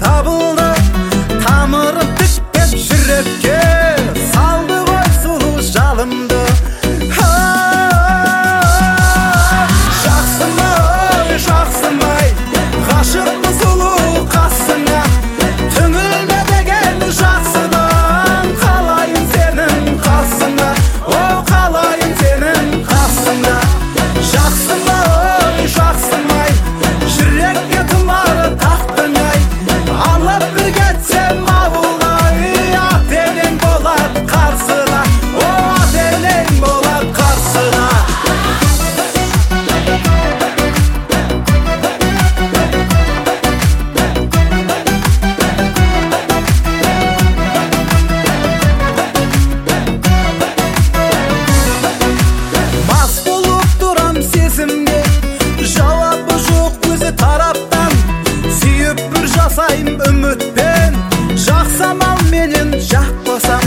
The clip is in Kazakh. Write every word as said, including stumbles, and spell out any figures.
табылды, тамырын тіктеп жүрекке салды ғой сұлу жалымды. Жақсымай, жақсымай, ғашықпын сұлу қасыңа, түңілме деген жақсыдан, қалайын сенің қасыңа, о қалайын сенің қасыңа. Жақсымай, жақсымай, жүрекке тұмары тақтың ай, алып бір кетсем ауылға, ат елең болады қарсыға, о ат елең болады қарсыға. Мас болып тұрам сезімге, жауабы жоқ өзі тараптан, сүйіп бір жасайым үмітпен, жақсамал менен жақпасам